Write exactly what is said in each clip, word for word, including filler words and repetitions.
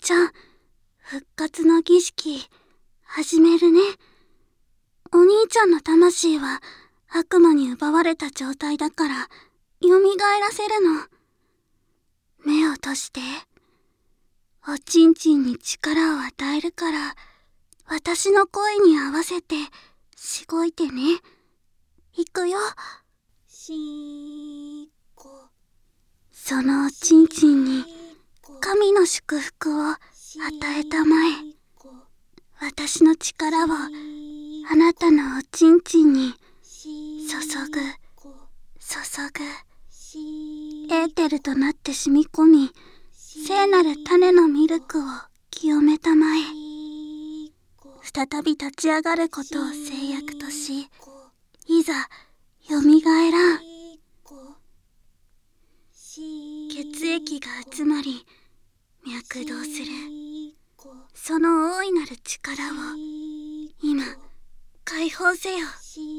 ちゃん、復活の儀式、始めるね。お兄ちゃんの魂は悪魔に奪われた状態だから、蘇らせるの。目を閉じて。おちんちんに力を与えるから、私の声に合わせて、しごいてね。いくよ。しーこ。そのおちんちんに、神の祝福を与えたまえ。私の力を、あなたのおちんちんに、注ぐ、注ぐ。エーテルとなって染み込み、聖なる種のミルクを清めたまえ。再び立ち上がることを制約とし、いざ、蘇らん。血液が集まり、脈動する。その大いなる力を、今、解放せよ。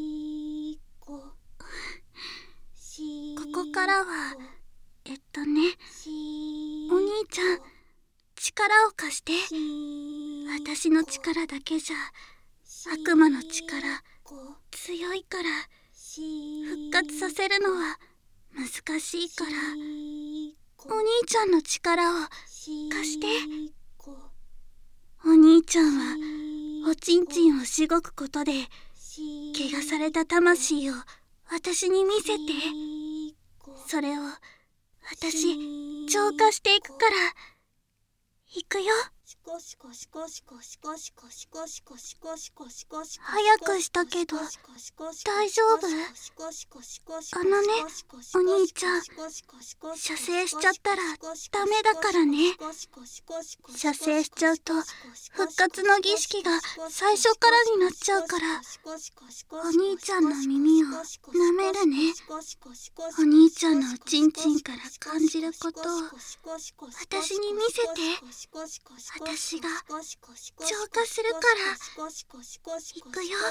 ここからは、えっとね、お兄ちゃん、力を貸して。私の力だけじゃ、悪魔の力、強いから、復活させるのは難しいから、お兄ちゃんの力を貸して。お兄ちゃんは、おちんちんをしごくことで、怪我された魂を私に見せて。それを、私、浄化していくから、いくよ。早くしたけど、大丈夫？あのね、お兄ちゃん、射精しちゃったらダメだからね。射精しちゃうと、復活の儀式が最初からになっちゃうから、お兄ちゃんの耳を舐めるね。お兄ちゃんのおちんちんから感じることを、私に見せて。私が浄化するから、いくよ。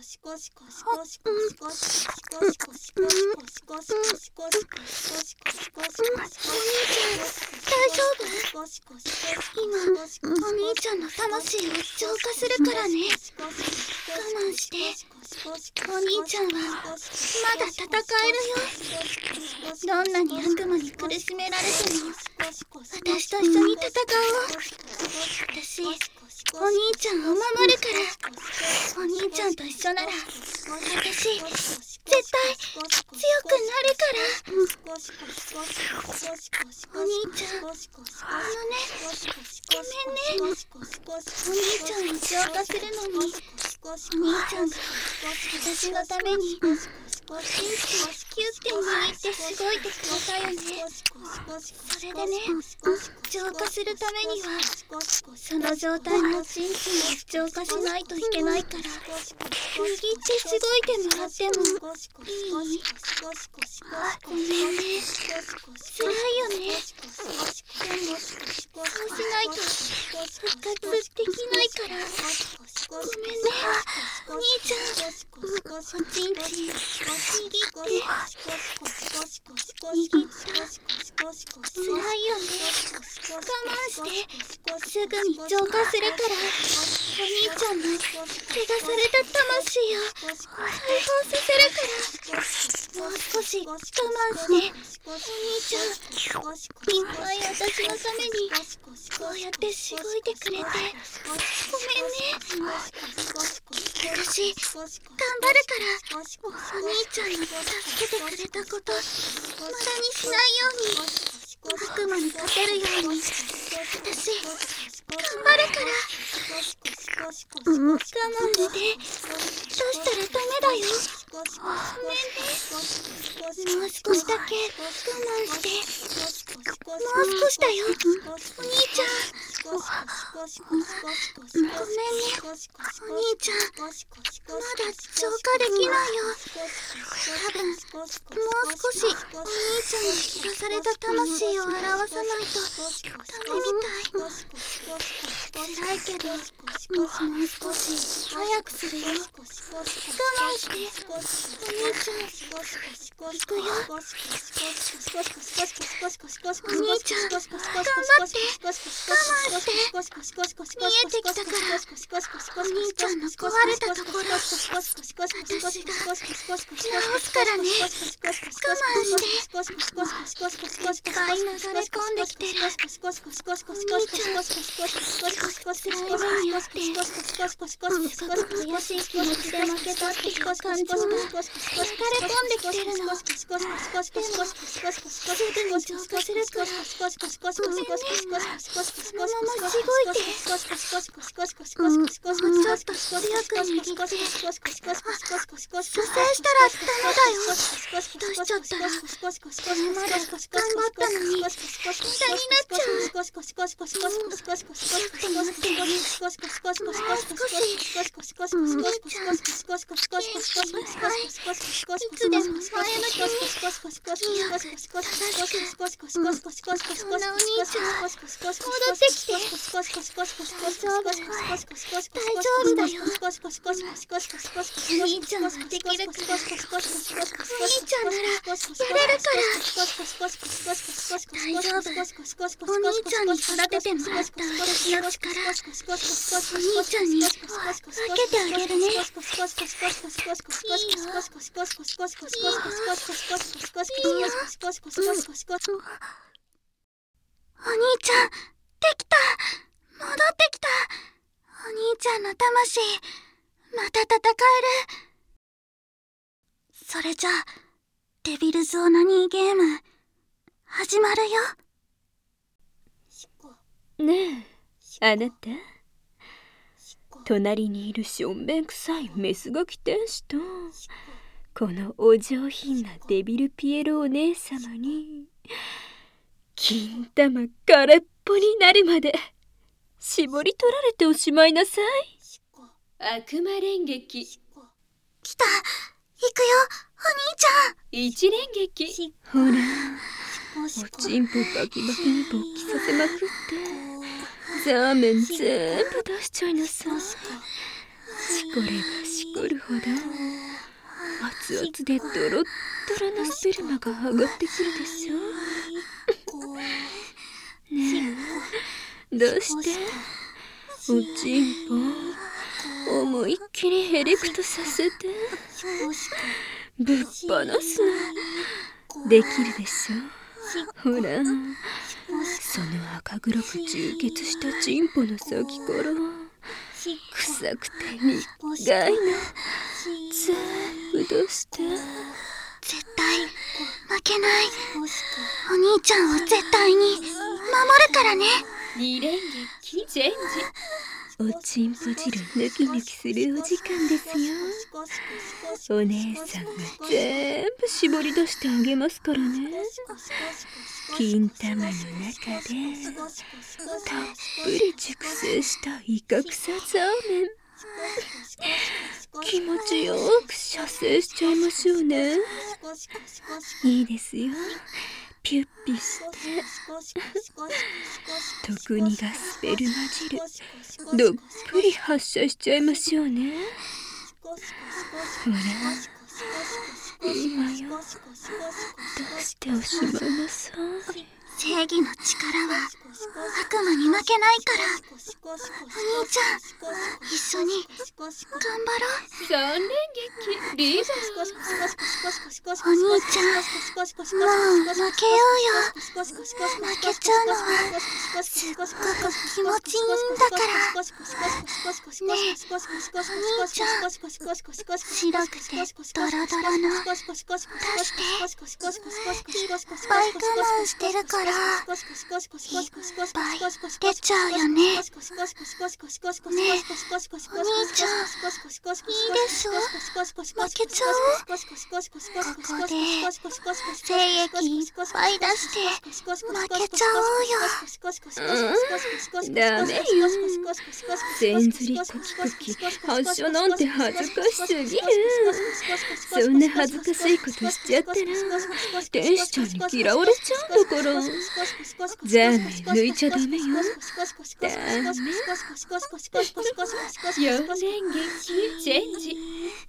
大丈夫？今、お兄ちゃんの魂を浄化するからね。我慢して。お兄ちゃんは、まだ戦えるよ。どんなに悪魔に苦しめられても、私と一緒に戦おう。私、お兄ちゃんを守るから。お兄ちゃんと一緒なら、私、絶対、強くなるから。お兄ちゃん、あのね、ごめんね。お兄ちゃんを浄化するのに、お兄ちゃんが、私のために、おちんちんをキュッて握ってしごいてくれたよね。それでね、浄化するためには、その状態のおちんちんを浄化しないといけないから、握ってしごいてもらってもいい？あ、ごめんね。辛いよね。でも、そうしないと復活できないから。ごめんね、お兄ちゃん。おちんちん、握って。握った。辛いよね。我慢して。すぐに浄化するから。お兄ちゃんの怪我された魂を解放させるから。もう少し我慢して。お兄ちゃん、いっぱい私のためにこうやってしごいてくれてごめんね。私、頑張るから、お兄ちゃんに助けてくれたこと無駄にしないように、悪魔に勝てるように私、頑張るから。我慢して。どうしたらダメだよ。ごめんね。もう少しだけ我慢して。もう少しだよ。お兄ちゃん。ごめんね。お兄ちゃん。まだ浄化できないよ。多分、もう少しお兄ちゃんに聞かされた魂を表さないとダメみたい。辛いけど、もう少し早くするよ。我慢して。お兄ちゃん、行くよ。お兄ちゃん、頑張って。我慢し見えてきたから、お兄ちゃんの壊れたところ、私が直すからね。我慢して。いっぱい流れ込んできてる。お兄ちゃん、すごく辛い目にあって、すごく悔しい気持ちで負けたっていう感情が流れ込んできてるの。でも、すぐに浄化するから、ごめんね。そのまましごいて。うん、もうちょっと強く握って。蘇生したらダメだよ。出しちゃったら、これまで頑張ったのに、無駄になっちゃう。うん、ちょっと待って。もう少し。お兄ちゃん、お願い。いつでも前向きに。いや、正しく。うん、そんなお兄ちゃん、戻ってきて。大丈夫。大丈夫だよ。お兄ちゃんはできるから。お兄ちゃんなら、やれるから。大丈夫。お兄ちゃんに育ててもらった私の力、お兄ちゃんに分けてあげるね。いいよ。いいよ。うん、お兄ちゃん、できた。戻ってきた。お兄ちゃんの魂、また戦える。それじゃあ、デビルズ・オナニーゲーム、始まるよ。 ねえ、あなた。隣にいるしょんべんくさいメスガキ天使と、このお上品なデビルピエロお姉様に、金玉空っぽになるまで、絞り取られておしまいなさい。悪魔連撃。 来た。行くよ、お兄ちゃん。 一連撃。ほら、おちんぽバキバキに勃起させまくって、ザーメン全部出しちゃいなさい。しこればしこるほど、熱々でドロッドロなスペルマが上がってくるでしょ。ねえ、どうしておちんぽ思いっきりヘリクトさせてぶっ放すのできるでしょ。ほら、その赤黒く充血したチンポの先から臭くて苦いの全部出して。 絶対負けない。お兄ちゃんを絶対に守るからね。 二連撃チェンジ。おちんぽ汁ヌキヌキするお時間ですよ。お姉さんが全部絞り出してあげますからね。金玉の中でたっぷり熟成したイカクサザーメン、気持ちよく射精しちゃいましょうね。いいですよ。ピュッピして特にがスペルマ汁どっぷり発射しちゃいましょうね。ほら、いいわよ。出しておしまいなさい。 正義の力は悪魔に負けないから。お兄ちゃん、一緒に頑張ろう。 三連撃リーダー。 お兄ちゃん、もう負けようよ。負けちゃうのはすっごく気持ちいいんだから。ねえ、お兄ちゃん、白くてドロドロの出して。いっぱい我慢してるからいっぱい出ちゃうよね。ねえ、お兄ちゃん、いいでしょ。負けちゃおう。ここで精液いっぱい出して負けちゃおうよ。 うん、ダメよ。せんずりコキコキ発射なんて恥ずかしすぎる。そんな恥ずかしいことしちゃったら天使ちゃんに嫌われちゃうんだから。ザーメン抜いちゃダメよ。ダメ。よん連撃チェンジ。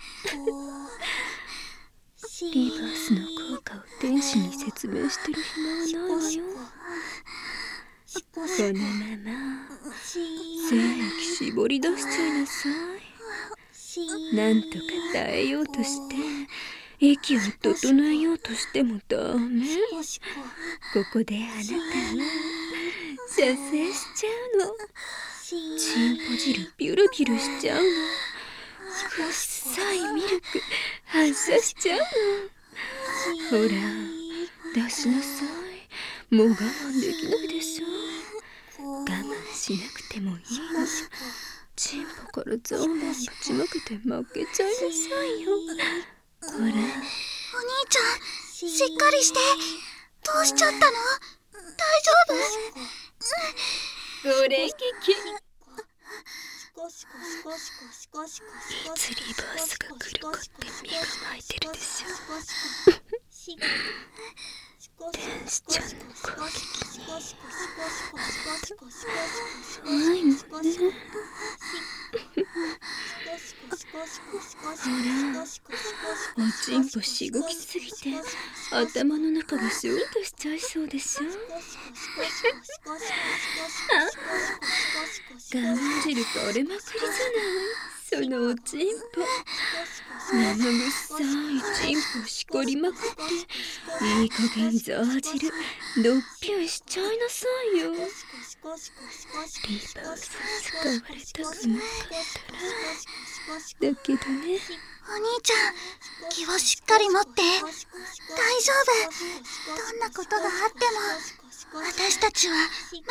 リバースの効果を天使に説明してる暇はないわよ。このまま精液絞り出しちゃいなさい。なんとか耐えようとして息を整えようとしてもダメ。ここであなたは射精しちゃうの。チンポ汁ビュルビュルしちゃうの。臭いミルク発射しちゃうの。ほら出しなさい。もう我慢できないでしょ。我慢しなくてもいいの。チンポからザーマンぶちまけて負けちゃいなさいよ。ほら。 お兄ちゃん、しっかりして。どうしちゃったの？大丈夫？ これ劇。いつリバースが来るかって身構えてるでしょ。天使ちゃんの攻撃に怖いのね。ほら、おちんぽしごきすぎて頭の中がシュンとしちゃいそうでしょ。我慢汁取れまくりじゃない、そのおちんぽ。生臭いチンポしこりまくっていい加減ザー汁どっぴゅんしちゃいなさいよ。リバース使われたくなかったら。だけどね、 お兄ちゃん、気をしっかり持って。大丈夫。どんなことがあっても私たちは負けない。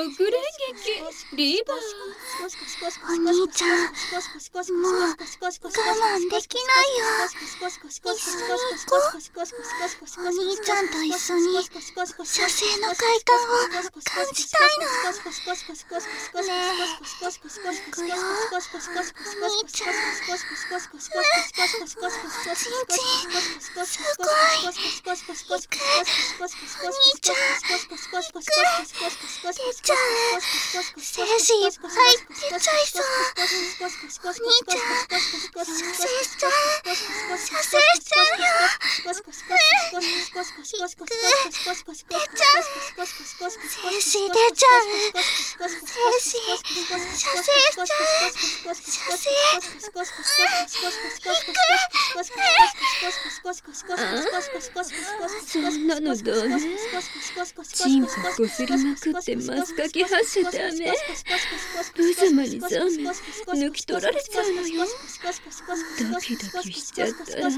六連撃リバース。 お兄ちゃん、もう我慢できないよ。一緒に行こう。お兄ちゃんと一緒に射精の快感を感じたいの。ねえ、行くよ。お兄ちゃん、ちんちん、すごい。行く。お兄ちゃん、行く。出ちゃう。精子いっぱい出ちゃいそう。お兄ちゃん、射精しちゃう。射精しちゃうよ。行く。出ちゃう。精子出ちゃう。精子、射精しちゃう。射精。 そんなのどうね。チンポこすりまくってマスカキ発射ダメ。無様にザーメン抜き取られちゃうのよ。ドキドキしちゃったらもう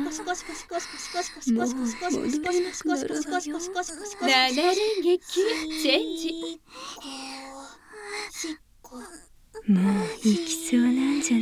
戻れなくなるわよ。七連撃チェンジ。もう行きそうなんじゃない？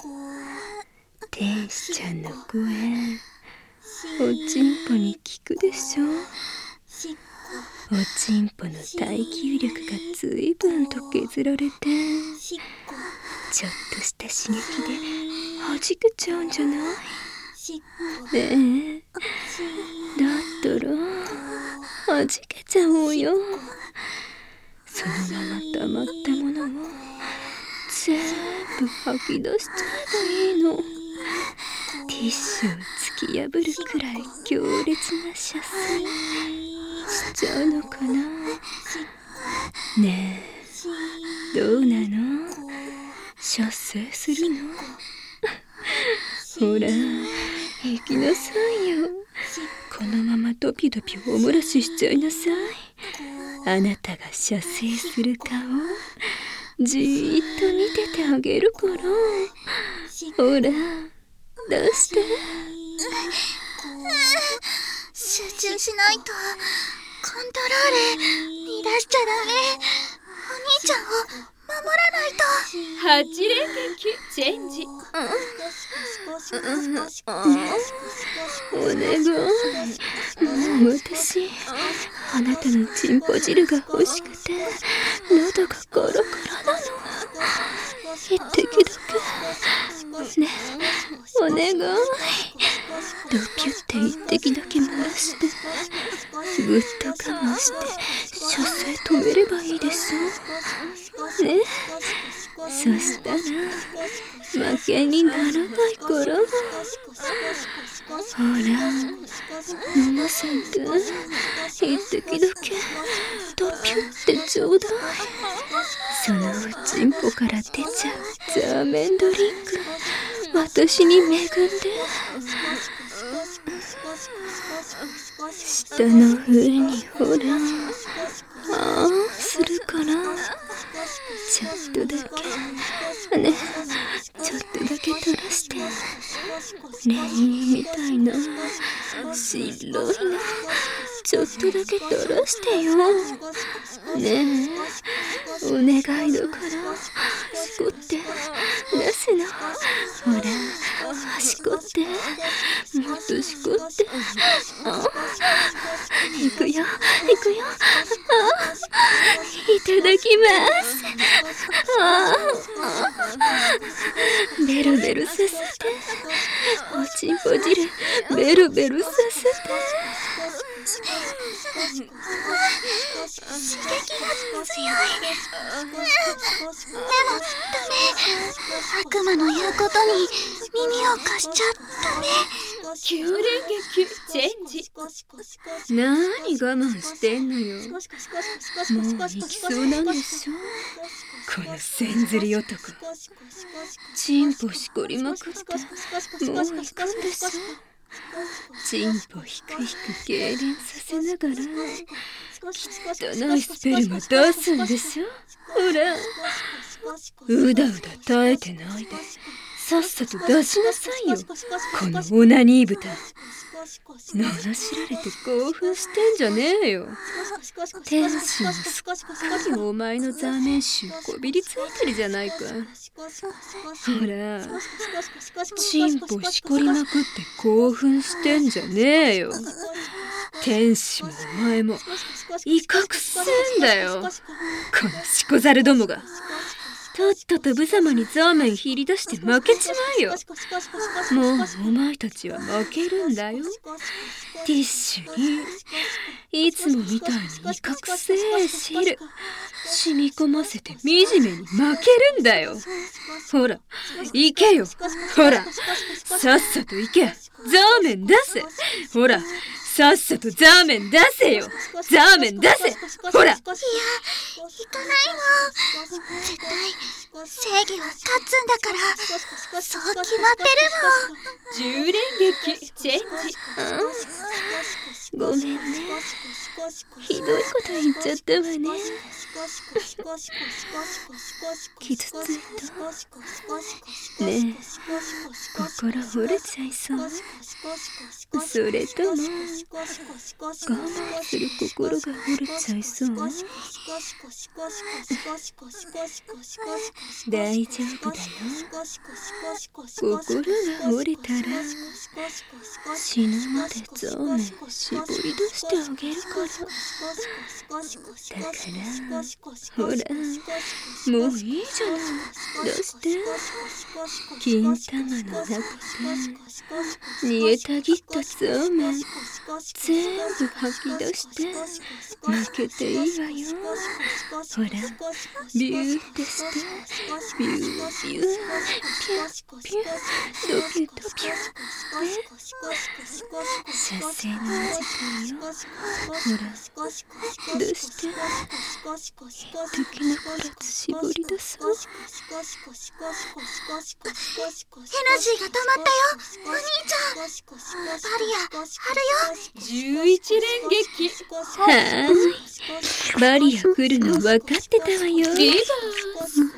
天使ちゃんの声おちんぽに効くでしょ。おちんぽの耐久力がずいぶんと削られて、ちょっとした刺激で弾けちゃうんじゃない？ねえ、だったら弾けちゃおうよ。そのまま溜まったものを全部吐き出しちゃえばいいの。ティッシュを突き破るくらい強烈な射精しちゃうのかな。ねえ、どうなの？射精するの？ほら、行きなさいよ。このままドピドピおもらししちゃいなさい。あなたが射精する顔じーっと見ててあげるから。ほら、出して。 集中しないと。コントロール乱しちゃダメ。お兄ちゃんを守らないと。 八連撃チェンジ。お願い。もう私あなたのチンポ汁が欲しくて喉がコロコロなの。一滴だけね、お願い。ドピュって一滴だけ漏らしてぐっと我慢して射精止めればいいでしょね。そしたら負けにならないから。ほら、飲ませて一滴だけドピュってちょうだい。そのおちんぽから出ちゃうザーメンドリンク、私に恵んで。下の上にほら、ああするから、ちょっとだけね、ちょっとだけ垂らして、練乳みたいな白いのちょっとだけ垂らしてよ。ねえ、お願いだからしこって出すの。ほら、しこって、もっとしこって。あ、いくよいくよ。あ、いただきます。ああ、ベロベロさせて、おちんぽ汁ベロベロさせて。 刺激が強い。でもダメ。悪魔の言うことに耳を貸しちゃダメ。 急連撃チェンジ。なーに我慢してんのよ。もう行きそうなんでしょ、このせんずり男。チンポしこりまくってもう行くんでしょ。チンポひくひく痙攣させながら汚いスペルマ出すんでしょ。ほら、うだうだ耐えてないでさっさと出しなさいよ、このオナニー豚。罵られて興奮してんじゃねえよ。天使もすっかりお前のザーメン臭こびりついてるじゃないか。ほら、チンポしこりまくって興奮してんじゃねえよ。天使もお前も威嚇すんだよ、このしこざるどもが。とっとと無様にザーメン切り出して負けちまえよ。もうお前たちは負けるんだよ。ティッシュにいつもみたいに威嚇せえ汁染み込ませて惨めに負けるんだよ。ほら行けよ、ほらさっさと行け、ザーメン出せ。ほらさっさとザーメン出せよ、ザーメン出せ。ほら、いや、 行かないの。絶対正義は勝つんだから、そう決まってるもん。じゅう連撃チェンジ。ごめんね、ひどいこと言っちゃったわね。傷ついたねえ、心折れちゃいそう。それとも我慢する心が折れちゃいそう。大丈夫だよ。心が折れたら死ぬまでザーメン絞り出してあげるから。だからほら、もういいじゃない、出して。金玉の中で煮えたぎったザーメン全部吐き出して負けていいわよ。ほら、ビューってして、ビュービューピュッピュッドキュドキュッね、射精の時間よ。ほら、出して敵なくらず絞り出そう。 エナジーが溜まったよ、お兄ちゃん。バリア張るよ。 じゅういち連撃。はーい、バリア来るの分かってたわよ。リバー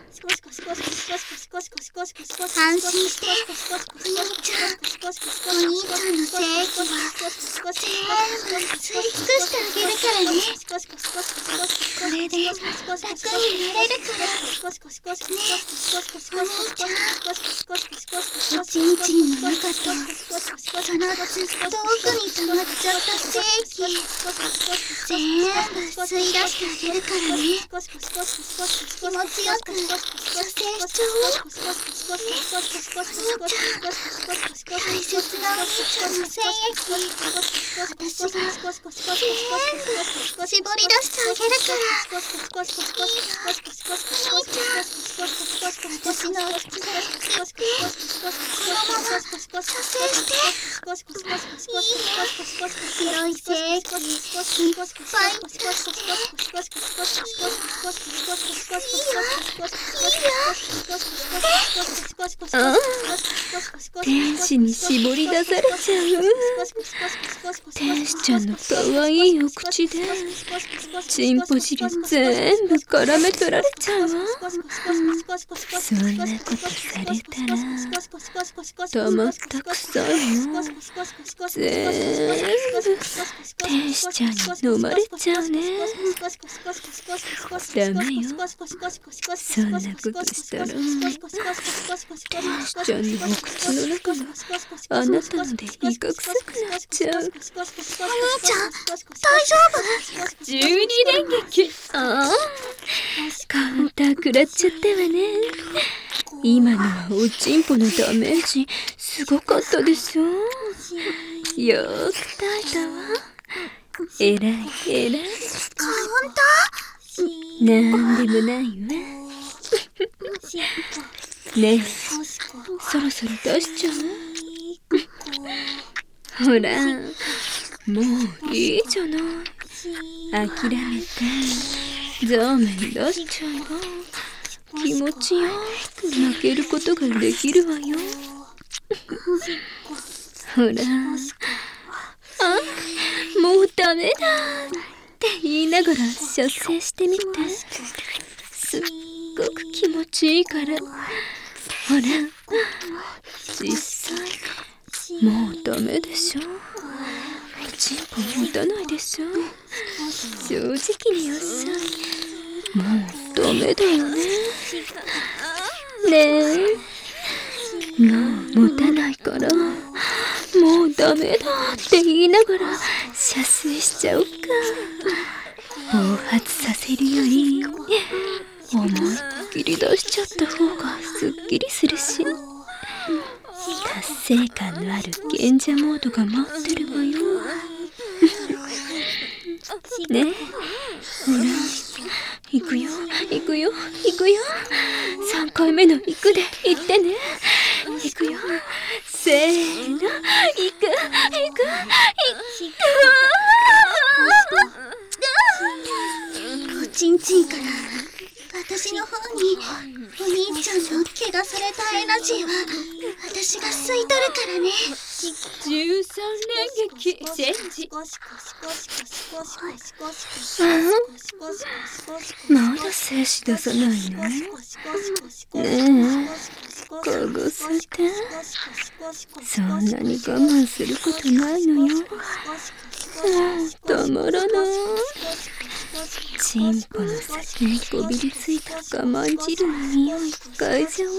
安心して、お兄ちゃん。お兄ちゃんの正義は全部吸い尽くしてあげるからね。これで楽になれるからね。お兄ちゃん、おちんちんの中とそのずっと奥に溜まっちゃった正義全部吸い出してあげるからね。気持ちよく射精しちゃおう。お兄ちゃん、大切なお兄ちゃんの精液私が全部絞り出してあげるから。 天使に絞り出されちゃう。天使ちゃんのかわいいお口でチンポ汁全部絡め取られちゃうわ。そんなことされたらたまったくさいの全部天使ちゃんに飲まれちゃうね。ダメよ、そんなことしたら天使ちゃんのお口の中があなたので威嚇臭くなっちゃう。 お兄ちゃん大丈夫？ じゅうに連撃。ああ、カウンター食らっちゃったわね。今のはおちんぽのダメージすごかったでしょ。よーく耐えたわ。えらいえらい。 カウンター？ なんでもないわ。ねえ、そろそろ出しちゃう？ほら、もういいじゃない。諦めてザーメン出しちゃえば気持ちよく泣けることができるわよ。ほら、あ、もうダメだって言いながら射精してみて。すっごく気持ちいいから。ほら、実際もうダメでしょ。チンポ持たないでしょ。正直に言うさ、もうダメだよね。ねえ、もう持たないからもうダメだって言いながら射精しちゃおうか。暴発させるより思いっきり出しちゃった方がすっきりするし、達成感のある賢者モードが待ってるわよ。ねえ、ほら、行くよ行くよ行くよ。さんかいめの行くで言ってね。行くよ、せーの、行く行く行く。 おちんちんから私の方にお兄ちゃんの怪我されたエナジーは私が吸い取るからね。 じゅうさん連撃チェンジ。まだ精子出さないの？ねえ、かがせて。そんなに我慢することないのよ。もうたまらない。チンポの先にこびりついた我慢汁の匂い嗅いじゃおう。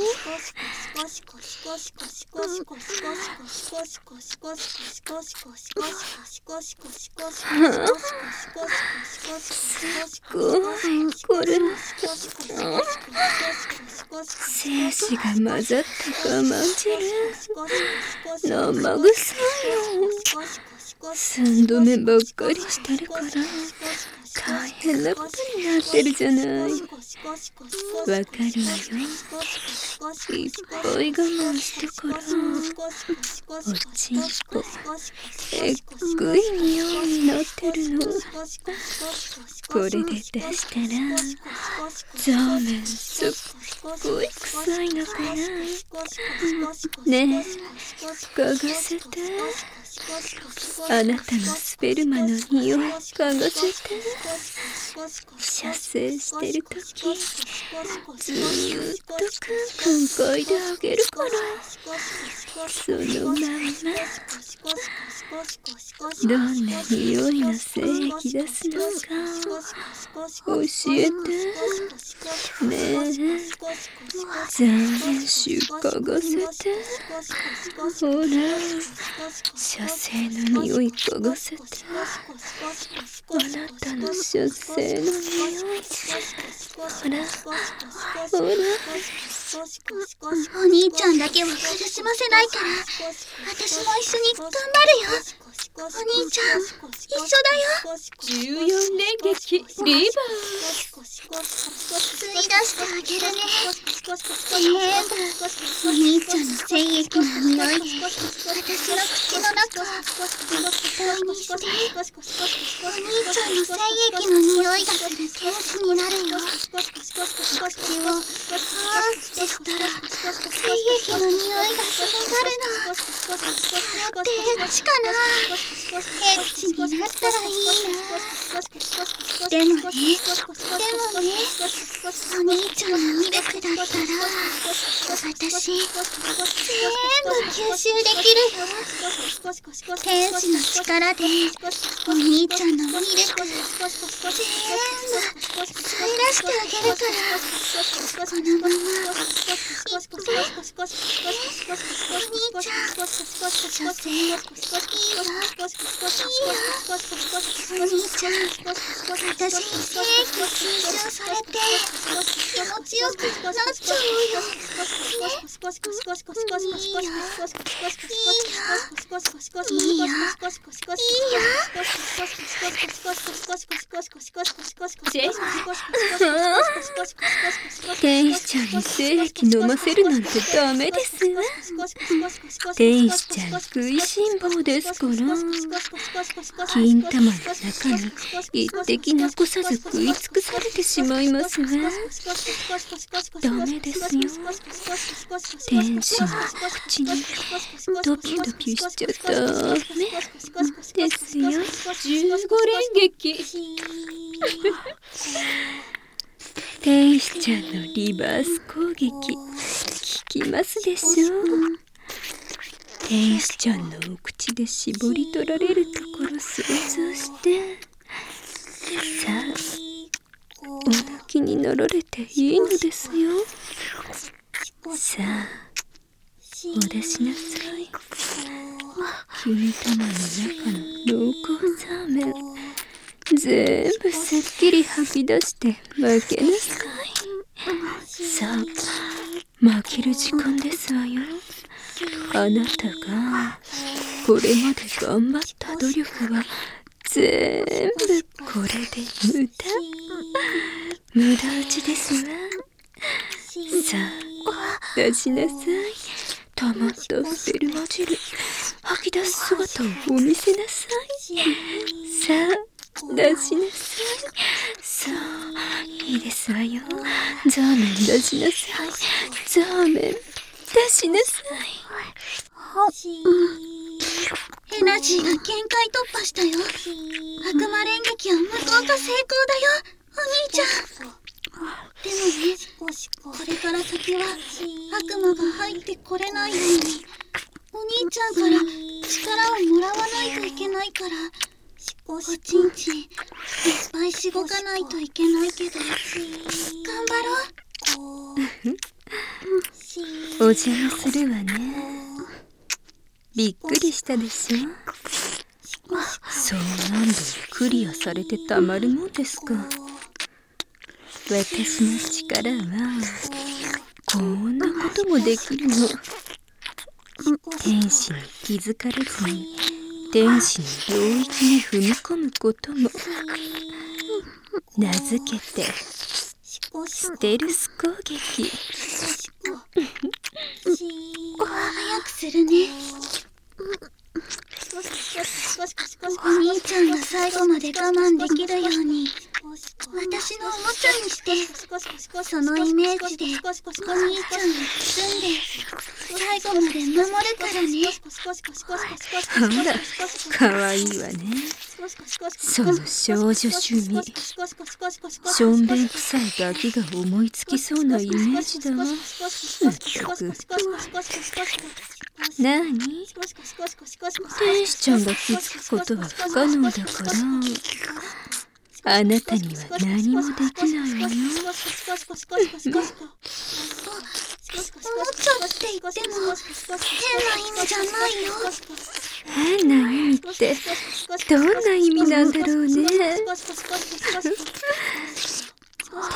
すっごいこれ、精子が混ざった我慢汁生臭いよ。三度目ばっかりしてるから大変なことになってるじゃない。わかるわよ。いっぱい我慢してからおちんぽえっぐい匂いになってるの。これで出したらザーメンすっごい臭いのかな。ねえ、嗅がせて。あなたのスペルマの匂い嗅がせて。射精してるときずーっとクンクン嗅いであげるから、そのまんまどんな匂いの精液出すのか教えてねえ。ザーメン臭嗅がせて。ほら、射精の匂い嗅がせて。あなたの射精の匂い、ほらほら。 お兄ちゃんだけは苦しませないから私も一緒に頑張るよ。お兄ちゃん一緒だよ。 じゅうよん連撃リバース。 してあげるね。全部お兄ちゃんの精液の匂いで私の口の中を液体にして、お兄ちゃんの精液の匂いがする天使になるよ。口をふーってしたら精液の匂いが広がるの。それってエッチかな。エッチになったらいいな。でもね、でもね、お兄ちゃんのミルクだったら私全部吸収できるよ。天使の力でお兄ちゃんのミルク全部吸い出してあげるから、このままいっぱいお兄ちゃん女性いいよ、いいよ。お兄ちゃん私に精液吸収されて気持ちよくなっちゃうよ。いいよ、いいよ、いいよ、いいよ。 ジェイ天使ちゃんに精液飲ませるなんてダメですわ。天使ちゃん食いしん坊ですから、金玉の中に一滴残さず食い尽くされてしまいますわ。ダメですよ。天使の口にドキドキしちゃダメですよ。じゅうご連撃天使ちゃんのリバース攻撃効きますでしょう。天使ちゃんのお口で絞り取られるところ想像して、さあお泣きになられていいのですよ。さあお出しなさい。金玉の中の濃厚サーメン全部すっきり吐き出して負けなさい。さあ負ける時間ですわよ。あなたがこれまで頑張った努力は全部これで無駄無駄打ちですわ。さあ出しなさい。溜まったスペルマ汁吐き出す姿をお見せなさい。さあ出しなさい。さあいいですわよ。ザーメン出しなさい。ザーメン出しなさい。 エナジーが限界突破したよ。悪魔連撃は無効化成功だよ、お兄ちゃん。でもね、これから先は悪魔が入ってこれないようにお兄ちゃんから力をもらわないといけないから、おちんちんいっぱいしごかないといけないけど、頑張ろう。 お邪魔するわね。びっくりしたでしょ。そう何度もクリアされてたまるもんですか。私の力はこんなこともできるの。天使に気づかれずに天使の領域に踏み込むことも、名付けてステルス攻撃。 早くするね。お兄ちゃんが最後まで我慢できるように私のおもちゃにして、そのイメージでお兄ちゃんを包んで最後まで守るからね。 ほらかわいいわね。その少女趣味、しょんべん臭いガキが思いつきそうなイメージだわ。まったく。なに？天使ちゃんが気づくことは不可能だから、あなたには何もできないわよ。 おもちゃって言っても変な意味じゃないよ。 変な意味ってどんな意味なんだろうね。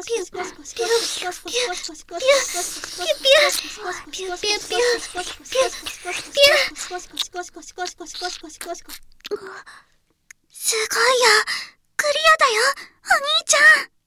すごいよ。クリアだよ、お兄ちゃん。